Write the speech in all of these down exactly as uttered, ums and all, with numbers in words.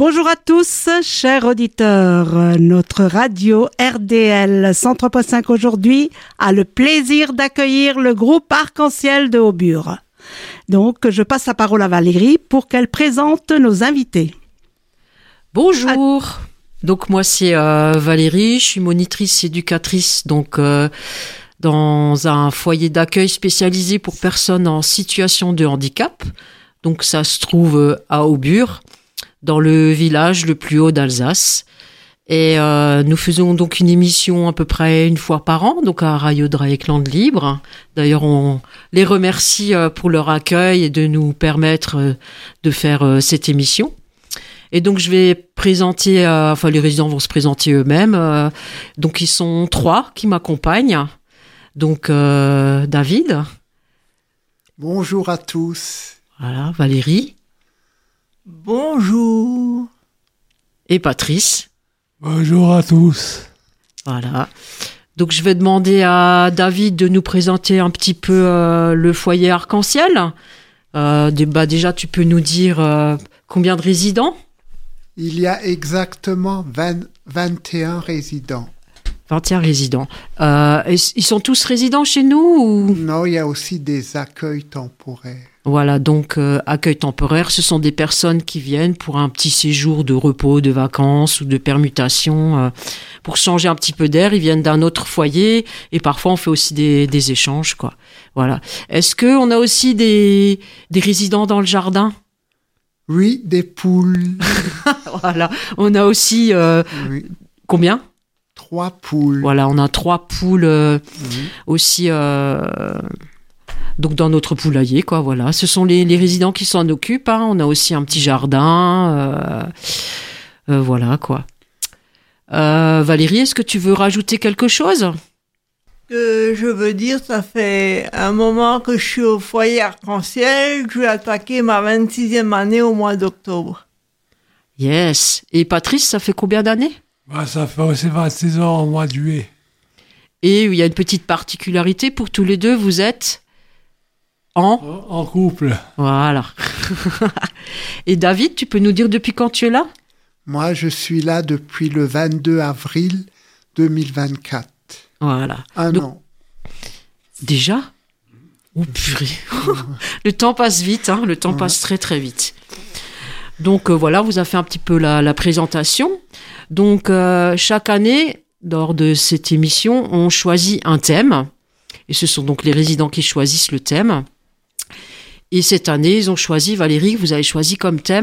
Bonjour à tous, chers auditeurs. Notre radio R D L cent trois point cinq aujourd'hui a le plaisir d'accueillir le groupe Arc-en-Ciel de Aubure. Donc, je passe la parole à Valérie pour qu'elle présente nos invités. Bonjour. Donc moi c'est euh, Valérie, je suis monitrice éducatrice donc euh, dans un foyer d'accueil spécialisé pour personnes en situation de handicap. Donc ça se trouve à Aubure, dans le village le plus haut d'Alsace. Et euh, nous faisons donc une émission à peu près une fois par an, donc à Radio Dreieckland Libre. D'ailleurs, on les remercie pour leur accueil et de nous permettre de faire cette émission. Et donc, je vais présenter, euh, enfin, les résidents vont se présenter eux-mêmes. Euh, donc, ils sont trois qui m'accompagnent. Donc, euh, David. Bonjour à tous. Voilà, Valérie. Bonjour. Et Patrice. Bonjour à tous. Voilà. Donc, je vais demander à David de nous présenter un petit peu euh, le foyer Arc-en-Ciel. Euh, bah, déjà, tu peux nous dire euh, combien de résidents ? Il y a exactement vingt, vingt et un résidents. vingt et un résidents. Euh, ils sont tous résidents chez nous ou... Non, il y a aussi des accueils temporaires. Voilà, donc euh, accueil temporaire, ce sont des personnes qui viennent pour un petit séjour de repos, de vacances ou de permutation, euh, pour changer un petit peu d'air. Ils viennent d'un autre foyer et parfois on fait aussi des, des échanges, quoi. Voilà. Est-ce que on a aussi des, des résidents dans le jardin ? Oui, des poules. Voilà, on a aussi euh, oui. Combien ? Trois poules. Voilà, on a trois poules euh, oui. aussi. Euh, donc dans notre poulailler, quoi. Voilà, ce sont les, les résidents qui s'en occupent. Hein. On a aussi un petit jardin. Euh, euh, voilà, quoi. Euh, Valérie, est-ce que tu veux rajouter quelque chose ? Que je veux dire, ça fait un moment que je suis au foyer Arc-en-Ciel. Je vais attaquer ma vingt-sixième année au mois d'octobre. Yes. Et Patrice, ça fait combien d'années ? Bah, ça fait aussi vingt-six ans au mois de juillet. Et il y a une petite particularité pour tous les deux, vous êtes en... En couple. Voilà. Et David, tu peux nous dire depuis quand tu es là ? Moi, je suis là depuis le vingt-deux avril deux mille vingt-quatre. Voilà. Un Donc, an. Déjà ? Oh purée. Le temps passe vite, hein. Le temps ouais. passe très très vite. Donc euh, voilà, vous avez fait un petit peu la, la présentation. Donc euh, chaque année, lors de cette émission, on choisit un thème. Et ce sont donc les résidents qui choisissent le thème. Et cette année, ils ont choisi, Valérie, vous avez choisi comme thème ?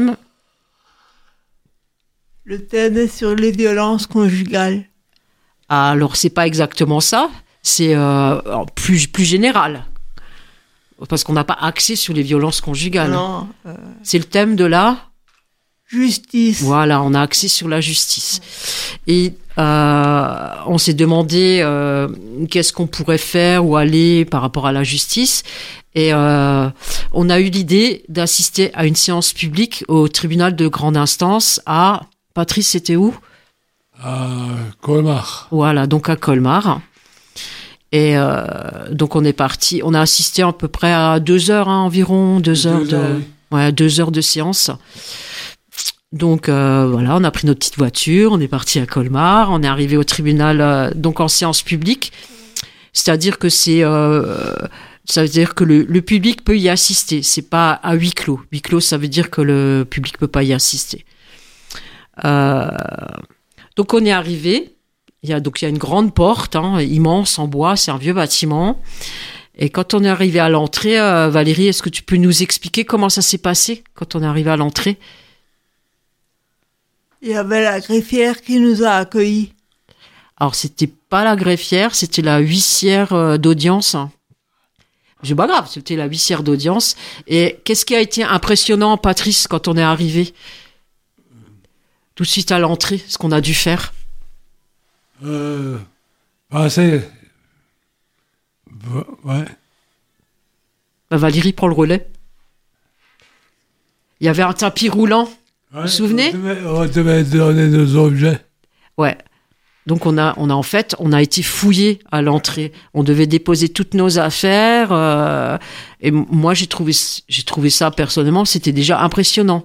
Le thème est sur les violences conjugales. Alors, c'est pas exactement ça, c'est euh, plus, plus général. Parce qu'on n'a pas axé sur les violences conjugales. Non. Euh... C'est le thème de la... Justice. Voilà, on a axé sur la justice. Et euh, on s'est demandé euh, qu'est-ce qu'on pourrait faire ou aller par rapport à la justice. Et euh, on a eu l'idée d'assister à une séance publique au tribunal de grande instance à... Patrice, c'était où ? À Colmar. Voilà, donc à Colmar. Et euh, donc on est parti, on a assisté à peu près à deux heures hein, environ, deux, deux heures de, heures, oui. ouais, deux heures de séance. Donc euh, voilà, on a pris notre petite voiture, on est parti à Colmar, on est arrivé au tribunal euh, donc en séance publique. C'est-à-dire que c'est, euh, ça veut dire que le, le public peut y assister. C'est pas à huis clos. Huis clos, ça veut dire que le public peut pas y assister. Euh, Donc on est arrivé, il y a donc il y a une grande porte, hein, immense en bois, c'est un vieux bâtiment. Et quand on est arrivé à l'entrée, euh, Valérie, est-ce que tu peux nous expliquer comment ça s'est passé quand on est arrivé à l'entrée ? Il y avait la greffière qui nous a accueillis. Alors c'était pas la greffière, c'était la huissière euh, d'audience. C'est pas grave, c'était la huissière d'audience. Et qu'est-ce qui a été impressionnant, Patrice, quand on est arrivé ? Tout de suite à l'entrée, ce qu'on a dû faire. Euh, bah c'est... Ouais. Bah Valérie prend le relais. Il y avait un tapis roulant, ouais, vous vous souvenez ? On devait donner nos objets. Ouais. Donc on a, on a en fait, on a été fouillé à l'entrée. On devait déposer toutes nos affaires. Euh, et moi, j'ai trouvé, j'ai trouvé ça personnellement, c'était déjà impressionnant.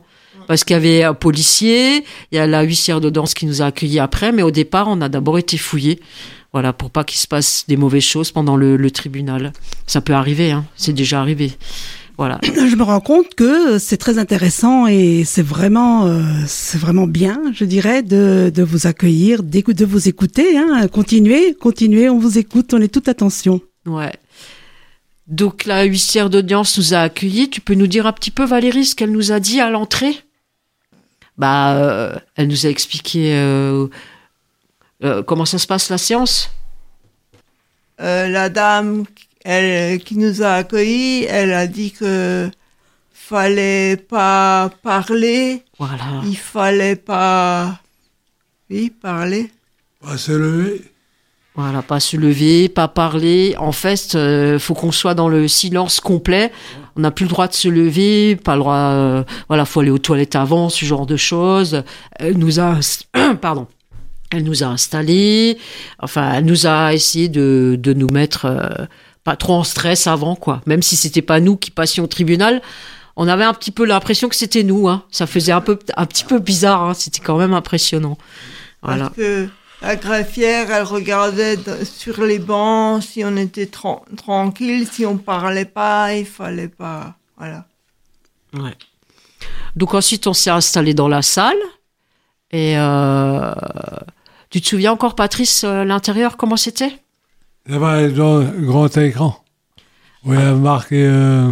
Parce qu'il y avait un policier, il y a la huissière d'audience qui nous a accueillis après, mais au départ, on a d'abord été fouillés. Voilà, pour pas qu'il se passe des mauvaises choses pendant le, le tribunal. Ça peut arriver, hein. C'est déjà arrivé. Voilà. Je me rends compte que c'est très intéressant et c'est vraiment, euh, c'est vraiment bien, je dirais, de, de vous accueillir, de vous écouter. Hein. Continuez, continuez, on vous écoute, on est toute attention. Ouais. Donc la huissière d'audience nous a accueillis. Tu peux nous dire un petit peu, Valérie, ce qu'elle nous a dit à l'entrée ? Bah, euh, elle nous a expliqué euh, euh, comment ça se passe la séance. Euh, la dame elle, qui nous a accueillis, elle a dit que fallait pas parler. Voilà. Il fallait pas, oui, parler. Pas se lever. Voilà, pas se lever, pas parler. En fait, euh, faut qu'on soit dans le silence complet. On n'a plus le droit de se lever, pas le droit. Euh, voilà, faut aller aux toilettes avant, ce genre de choses. Elle nous a, pardon, elle nous a installés. Enfin, elle nous a essayé de de nous mettre euh, pas trop en stress avant, quoi. Même si c'était pas nous qui passions au tribunal, on avait un petit peu l'impression que c'était nous. Hein. Ça faisait un peu, un petit peu bizarre. Hein. C'était quand même impressionnant. Voilà. Parce que la greffière, elle regardait de, sur les bancs si on était tra- tranquille, si on parlait pas, il fallait pas, voilà. Ouais. Donc ensuite, on s'est installé dans la salle. Et euh, tu te souviens encore, Patrice, euh, l'intérieur, comment c'était ? Il y avait un grand écran où il y a marqué euh,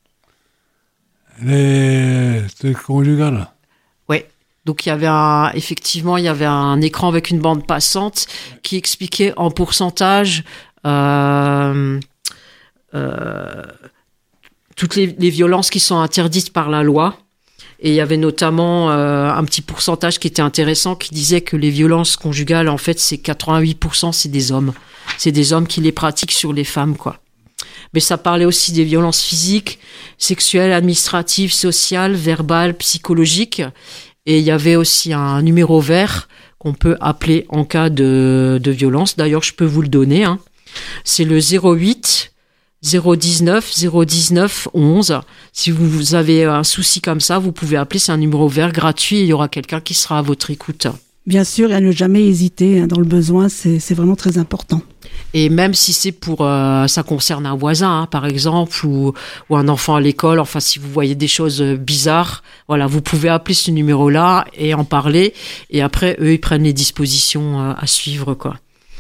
les trucs conjugales. Oui. Donc il y avait un, effectivement, il y avait un écran avec une bande passante qui expliquait en pourcentage euh, euh, toutes les, les violences qui sont interdites par la loi. Et il y avait notamment euh, un petit pourcentage qui était intéressant, qui disait que les violences conjugales, en fait, c'est quatre-vingt-huit pour cent, c'est des hommes. C'est des hommes qui les pratiquent sur les femmes, quoi. Mais ça parlait aussi des violences physiques, sexuelles, administratives, sociales, verbales, psychologiques. Et il y avait aussi un numéro vert qu'on peut appeler en cas de, de violence. D'ailleurs, je peux vous le donner. Hein. C'est le zéro huit zéro dix-neuf zéro dix-neuf onze. Si vous avez un souci comme ça, vous pouvez appeler. C'est un numéro vert gratuit et il y aura quelqu'un qui sera à votre écoute. Bien sûr, et à ne jamais hésiter hein, dans le besoin, c'est, c'est vraiment très important. Et même si c'est pour, euh, ça concerne un voisin, hein, par exemple, ou, ou un enfant à l'école, enfin, si vous voyez des choses bizarres, voilà, vous pouvez appeler ce numéro-là et en parler. Et après, eux, ils prennent les dispositions euh, à suivre, quoi.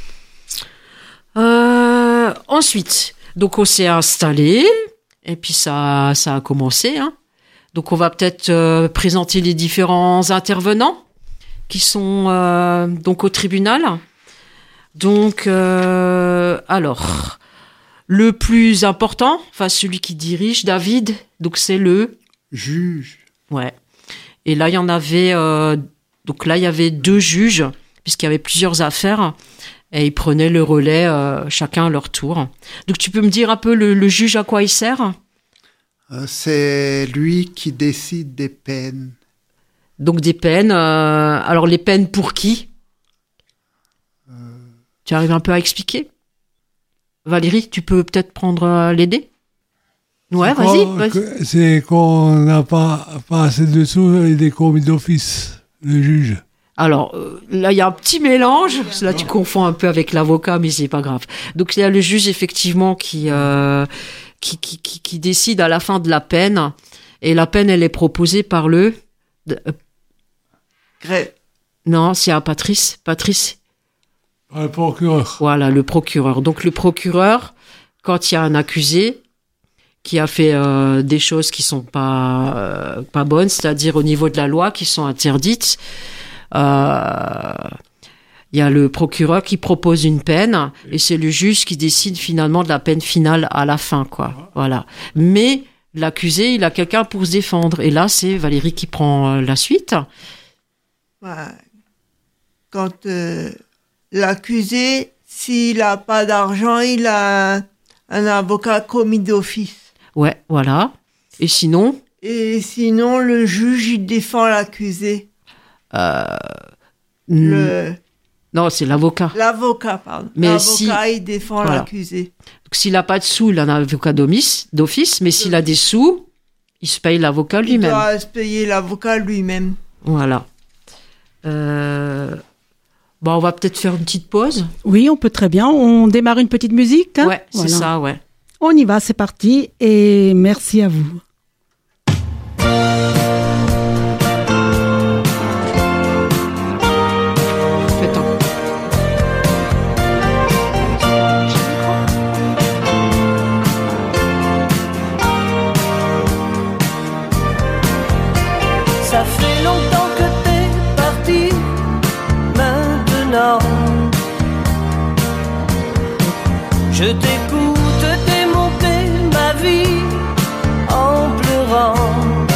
Euh, ensuite, donc on s'est installé et puis ça, ça a commencé. Hein. Donc on va peut-être euh, présenter les différents intervenants qui sont euh, donc au tribunal. Donc, euh, alors, le plus important, enfin celui qui dirige, David, donc c'est le juge. Ouais. Et là, il y en avait, euh, donc là, il y avait deux juges, puisqu'il y avait plusieurs affaires, et ils prenaient le relais, euh, chacun à leur tour. Donc, tu peux me dire un peu le, le juge à quoi il sert ? Euh, c'est lui qui décide des peines. Donc, des peines. Euh, alors, les peines pour qui ? euh... Tu arrives un peu à expliquer ? Valérie, tu peux peut-être prendre euh, les dés ? Ouais, c'est vas-y, qu'on, vas-y. C'est qu'on n'a pas, pas assez de sous et des commis d'office, le juge. Alors, euh, là, il y a un petit mélange. Là, tu confonds un peu avec l'avocat, mais c'est pas grave. Donc, il y a le juge, effectivement, qui, euh, qui, qui, qui, qui décide à la fin de la peine. Et la peine, elle est proposée par le... De, euh, Grève. Non, c'est à Patrice. Patrice. Par le procureur. Voilà, le procureur. Donc, le procureur, quand il y a un accusé qui a fait euh, des choses qui sont pas, euh, pas bonnes, c'est-à-dire au niveau de la loi, qui sont interdites, euh, il y a le procureur qui propose une peine et c'est le juge qui décide finalement de la peine finale à la fin, quoi. Voilà. Mais l'accusé, il a quelqu'un pour se défendre. Et là, c'est Valérie qui prend euh, la suite. Ouais. Quand euh, l'accusé, s'il n'a pas d'argent, il a un, un avocat commis d'office. Ouais, voilà. Et sinon ? Et sinon, le juge, il défend l'accusé. Euh, le... Non, c'est l'avocat. L'avocat, pardon. Mais l'avocat, si... il défend voilà. l'accusé. Donc, s'il n'a pas de sous, il a un avocat d'office, mais s'il a des sous, il Il se paye l'avocat Il lui-même. doit se payer l'avocat lui-même. Voilà. Euh... Bon, on va peut-être faire une petite pause. Oui, on peut très bien. On démarre une petite musique. Hein, ouais, c'est voilà. ça, ouais. On y va, c'est parti. Et merci à vous. Ça fait longtemps que t'es parti, maintenant je t'écoute démonter ma vie en pleurant.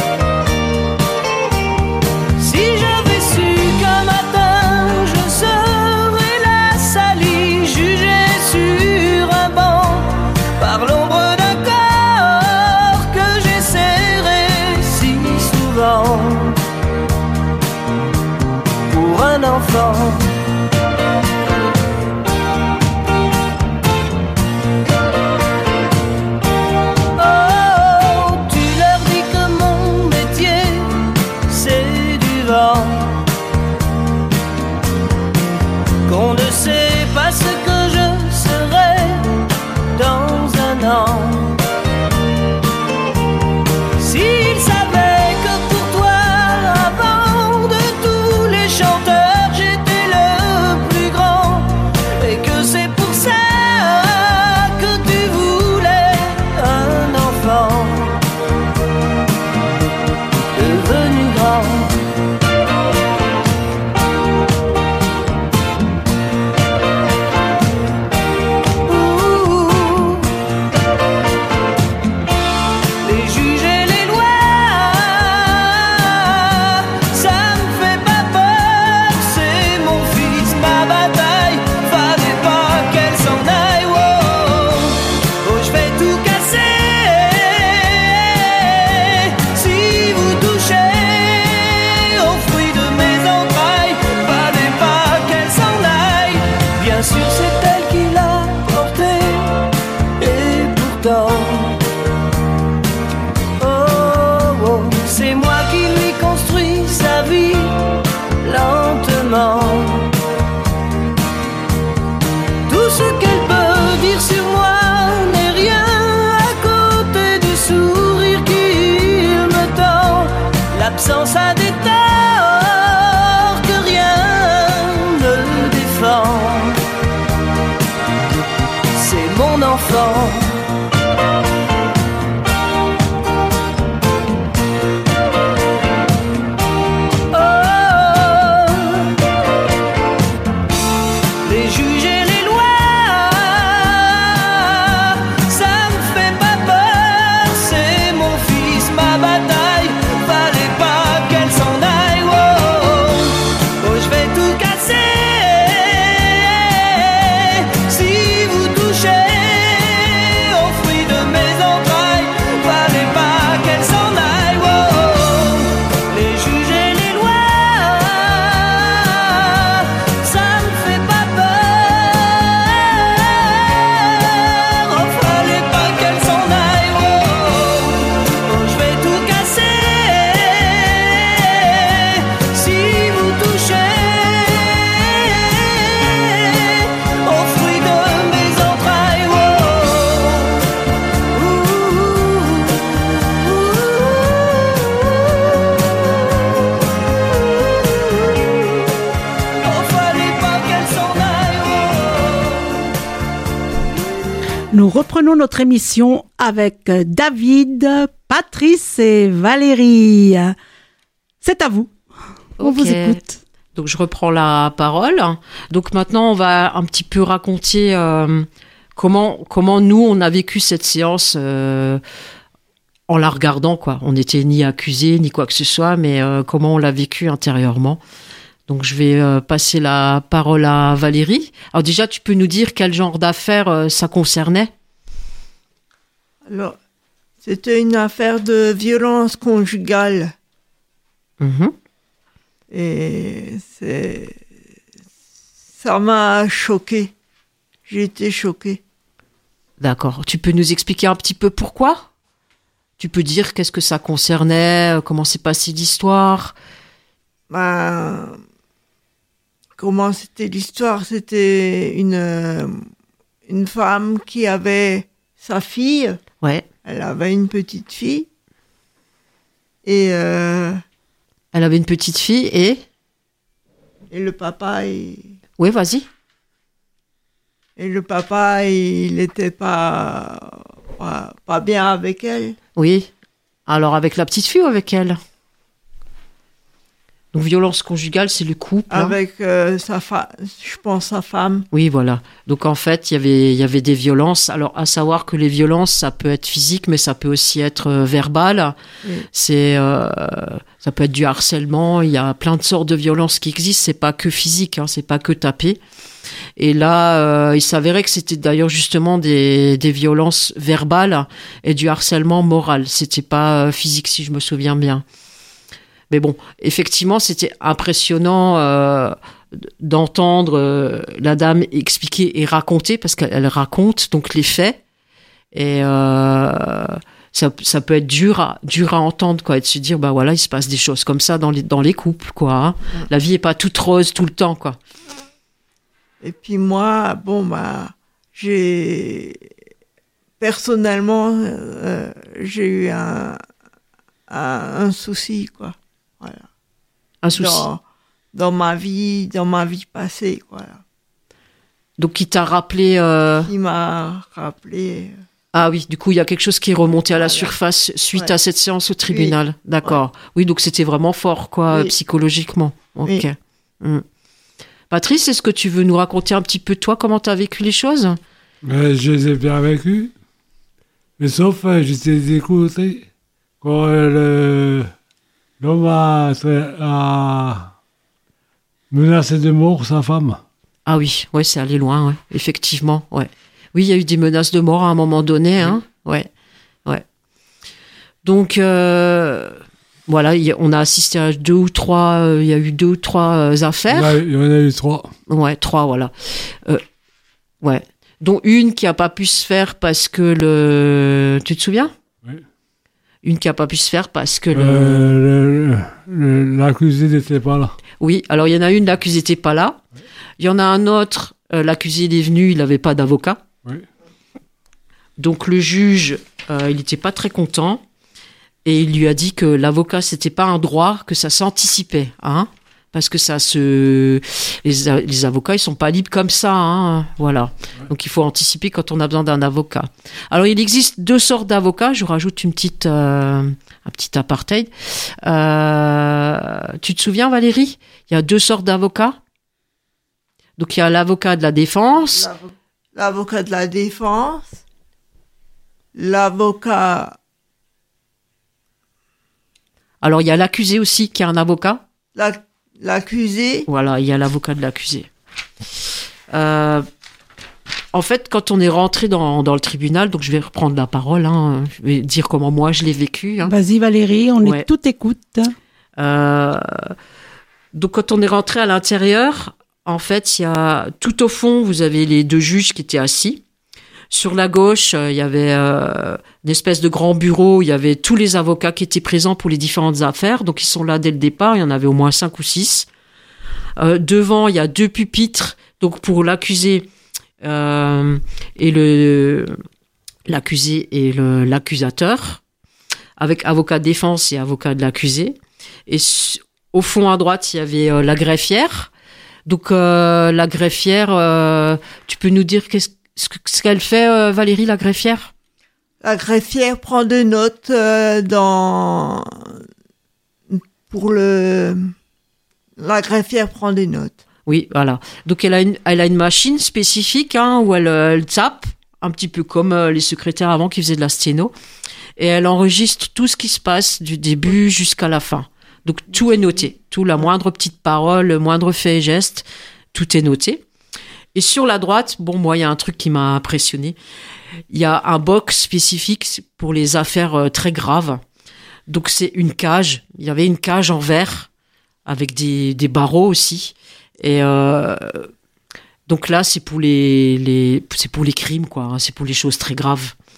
Si j'avais su qu'un matin je serais la salie, jugée sur un banc par l'ombre d'un corps que j'ai serré si souvent pour un enfant. Oh, tu leur dis que mon métier c'est du vent, qu'on ne sait pas ce que je serai dans un an. S'ils savaient que pour toi, avant de tous les chanteurs, j'étais le plus grand, et que c'est pour ça que tu voulais un enfant devenu grand. Ouh, les juges et les lois, ça me fait pas peur, c'est mon fils, ma bataille, fallait pas qu'elle s'en aille. Oh, oh, je vais tout casser si vous touchez aux fruits de mes entrailles, fallait pas qu'elle s'en aille. Bien sûr c'est elle qui l'a porté, et pourtant oh, oh, c'est moi qui lui construis sa vie lentement. Tout ce qu'elle peut dire sur moi n'est rien à côté du sourire qu'il me tend. L'absence a des torts que rien ne défend. C'est mon enfant. Les juges et les lois, ça me fait pas peur, c'est mon fils, ma bataille, fallait pas qu'elle s'en aille. Oh, oh, je vais tout casser si vous touchez aux fruits de mes entrailles, fallait pas qu'elle s'en aille. Oh, les juges et les lois, ça me fait pas peur. Oh, fallait pas qu'elle s'en aille. Oh, oh, je vais tout casser si vous touchez aux fruits de mes entrailles. Oh, oh, fallait pas qu'elle s'en aille. Nous reprenons notre émission avec David, Patrice et Valérie. C'est à vous. On Ok. vous écoute. Donc je reprends la parole. Donc maintenant on va un petit peu raconter euh, comment comment nous on a vécu cette séance euh, en la regardant quoi. On n'était ni accusés ni quoi que ce soit, mais euh, comment on l'a vécu intérieurement. Donc je vais euh, passer la parole à Valérie. Alors déjà tu peux nous dire quel genre d'affaires euh, ça concernait? Alors, c'était une affaire de violence conjugale. Mhm. Et c'est... ça m'a choquée. J'ai été choquée. D'accord. Tu peux nous expliquer un petit peu pourquoi? Tu peux dire qu'est-ce que ça concernait, comment s'est passée l'histoire? Ben, comment c'était l'histoire? C'était une, une femme qui avait sa fille. Ouais. Elle avait une petite fille. Et, euh, Elle avait une petite fille et... et le papa, il, Oui, vas-y. et le papa, il n'était pas, pas, pas bien avec elle. Oui. Alors, avec la petite fille ou avec elle? Donc, violence conjugale, c'est le couple. hein. Avec euh, sa femme, je pense sa femme. Oui, voilà. Donc, en fait, il y avait, il y avait des violences. Alors, à savoir que les violences, ça peut être physique, mais ça peut aussi être euh, verbal. Oui. C'est, euh, ça peut être du harcèlement. Il y a plein de sortes de violences qui existent. C'est pas que physique, hein, c'est pas que taper. Et là, euh, il s'avérait que c'était d'ailleurs justement des, des violences verbales et du harcèlement moral. C'était pas euh, physique, si je me souviens bien. Mais bon, effectivement, c'était impressionnant euh, d'entendre euh, la dame expliquer et raconter, parce qu'elle raconte donc les faits. Et euh, ça, ça peut être dur à, dur à entendre, quoi, et de se dire, bah voilà, il se passe des choses comme ça dans les, dans les couples, quoi. Hein. La vie est pas toute rose tout le temps, quoi. Et puis moi, bon, bah, j'ai. Personnellement, euh, j'ai eu un, un, un souci, quoi. Voilà. Un souci. Dans, dans ma vie, dans ma vie passée, quoi. Donc, qui t'a rappelé... euh, Qui m'a rappelé. euh, Ah oui, du coup, il y a quelque chose qui est remonté à la Voilà. surface suite Ouais. à cette séance au tribunal. D'accord. Oui, donc c'était vraiment fort, quoi, Oui. psychologiquement. Ok. Oui. Hmm. Patrice, est-ce que tu veux nous raconter un petit peu, toi, comment tu as vécu les choses? Mais je les ai bien vécus. Mais sauf, euh, j'étais dégoûté quand euh, le- l'homme a, tra- a menacé de mort sa femme. Ah oui, ouais, c'est allé loin, ouais. Effectivement, ouais. Oui, il y a eu des menaces de mort à un moment donné, hein. Ouais, ouais. Donc, euh, voilà, il y a- on a assisté à deux ou trois, euh, il y a eu deux ou trois euh, Il y, en affaires. a, il y en a eu trois. Ouais, trois, voilà. Euh, ouais. Dont une qui a pas pu se faire parce que le... Tu te souviens? Oui. Une qui a pas pu se faire parce que le... Euh, le- le- L'accusé n'était pas là. Oui, alors il y en a une, l'accusé n'était pas là. Il y en a un autre, euh, l'accusé il est venu, il n'avait pas d'avocat. Oui. Donc le juge, euh, il n'était pas très content. Et il lui a dit que l'avocat, c'était pas un droit, que ça s'anticipait, hein, parce que ça se, les, a- les avocats, ils sont pas libres comme ça, hein, voilà. Donc il faut anticiper quand on a besoin d'un avocat. Alors il existe deux sortes d'avocats. Je rajoute une petite, euh, un petit apartheid. Euh, tu te souviens, Valérie? Il y a deux sortes d'avocats. Donc il y a l'avocat de la défense. l'avo- L'avocat de la défense, l'avocat, Alors il y a l'accusé aussi qui a un avocat. la- l'accusé, Voilà, il y a l'avocat de l'accusé. Euh, en fait, quand on est rentré dans, dans le tribunal, donc je vais reprendre la parole, hein, je vais dire comment moi je l'ai vécu. Hein. Vas-y Valérie, on Ouais. est tout écoute. Euh, donc quand on est rentré à l'intérieur, en fait, il y a tout au fond, vous avez les deux juges qui étaient assis. Sur la gauche, euh, il y avait euh, une espèce de grand bureau. Il y avait tous les avocats qui étaient présents pour les différentes affaires. Donc, ils sont là dès le départ. Il y en avait au moins cinq ou six. Euh, devant, il y a deux pupitres. Donc, pour l'accusé euh, et le l'accusé et le l'accusateur, avec avocat de défense et avocat de l'accusé. Et su- au fond à droite, il y avait euh, la greffière. Donc, euh, la greffière, euh, tu peux nous dire qu'est-ce ce que- ce qu'elle fait, euh, Valérie, la greffière? la greffière prend des notes euh, dans pour le la greffière prend des notes. Oui, voilà. Donc elle a une, elle a une machine spécifique hein, où elle, euh, elle tape, un petit peu comme euh, les secrétaires avant qui faisaient de la sténo, et elle enregistre tout ce qui se passe du début jusqu'à la fin. Donc tout est noté, tout, la moindre petite parole, le moindre fait et geste, tout est noté. Et sur la droite, bon, moi, il y a un truc qui m'a impressionné. Il y a un box spécifique pour les affaires euh, très graves. Donc c'est une cage. Il y avait une cage en verre avec des, des barreaux aussi. Et euh, donc là, c'est pour les, les c'est pour les crimes, quoi. Hein, c'est pour les choses très graves.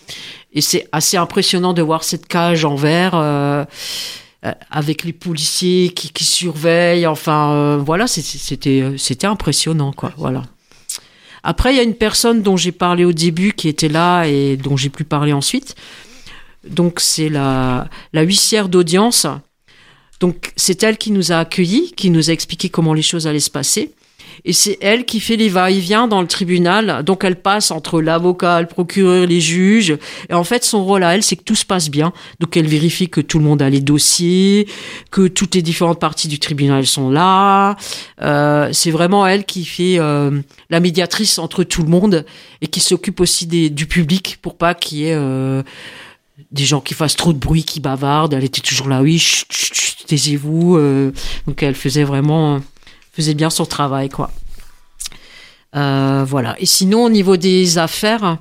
Et c'est assez impressionnant de voir cette cage en verre euh, avec les policiers qui, qui surveillent. Enfin, euh, voilà, c'était, c'était impressionnant, quoi. Voilà. Après, il y a une personne dont j'ai parlé au début qui était là et dont j'ai plus parlé ensuite. Donc, c'est la, la huissière d'audience. Donc, c'est elle qui nous a accueillis, qui nous a expliqué comment les choses allaient se passer. Et c'est elle qui fait les va-et-vient dans le tribunal. Donc, elle passe entre l'avocat, le procureur, les juges. Et en fait, son rôle à elle, c'est que tout se passe bien. Donc, elle vérifie que tout le monde a les dossiers, que toutes les différentes parties du tribunal sont là. Euh, c'est vraiment elle qui fait euh, la médiatrice entre tout le monde et qui s'occupe aussi des, du public pour pas qu'il y ait... Euh, des gens qui fassent trop de bruit, qui bavardent. Elle était toujours là, oui, chut, chut, chut, taisez-vous. Euh, donc elle faisait vraiment, faisait bien son travail, quoi. Euh, voilà. Et sinon, au niveau des affaires,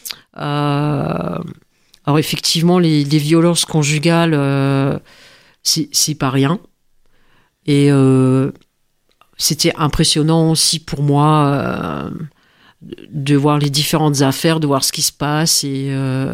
euh, alors effectivement, les, les violences conjugales, euh, c'est, c'est pas rien. Et euh, c'était impressionnant aussi pour moi euh, de voir les différentes affaires, de voir ce qui se passe et euh,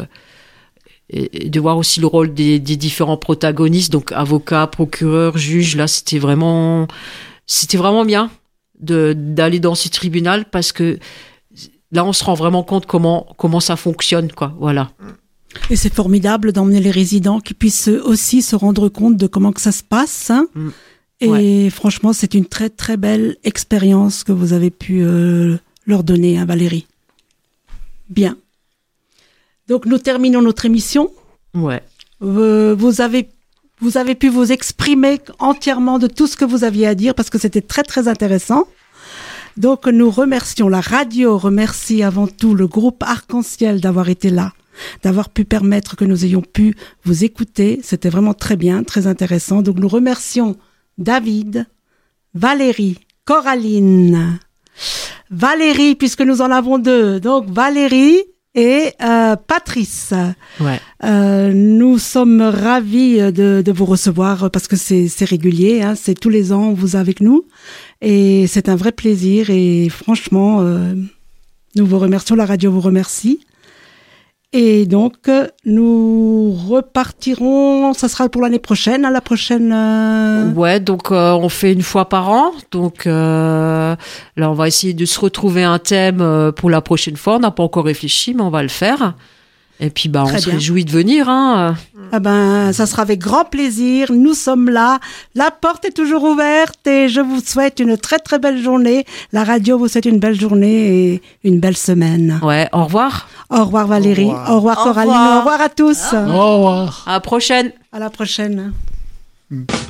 et de voir aussi le rôle des, des différents protagonistes, donc avocats, procureurs, juges. Là, c'était vraiment, c'était vraiment bien de d'aller dans ce tribunal parce que là, on se rend vraiment compte comment comment ça fonctionne, quoi. Voilà. Et c'est formidable d'emmener les résidents qui puissent aussi se rendre compte de comment que ça se passe. Hein. Mmh. Et ouais. Franchement, c'est une très très belle expérience que vous avez pu euh, leur donner, hein, Valérie. Bien. Donc, nous terminons notre émission. Ouais. Euh, vous avez, vous avez pu vous exprimer entièrement de tout ce que vous aviez à dire parce que c'était très, très intéressant. Donc, nous remercions, la radio remercie avant tout le groupe Arc-en-Ciel d'avoir été là, d'avoir pu permettre que nous ayons pu vous écouter. C'était vraiment très bien, très intéressant. Donc, nous remercions David, Valérie, Coraline, Valérie, puisque nous en avons deux. Donc, Valérie et euh, Patrice. Ouais. Euh, nous sommes ravis de, de vous recevoir parce que c'est, c'est régulier, hein, c'est tous les ans, vous êtes avec nous. Et c'est un vrai plaisir et franchement, euh, nous vous remercions, la radio vous remercie. Et donc, nous repartirons, ça sera pour l'année prochaine, à la prochaine... Euh... Ouais, donc euh, on fait une fois par an. Donc euh, là, on va essayer de se retrouver un thème euh, pour la prochaine fois. On n'a pas encore réfléchi, mais on va le faire. Et puis, bah, on se réjouit de venir. Hein. Ah ben, ça sera avec grand plaisir. Nous sommes là. La porte est toujours ouverte et je vous souhaite une très très belle journée. La radio vous souhaite une belle journée et une belle semaine. Ouais, au revoir. Au revoir Valérie. Au revoir, au revoir Coraline. Au revoir. Au revoir à tous. Au revoir. À la prochaine. À la prochaine. Mm.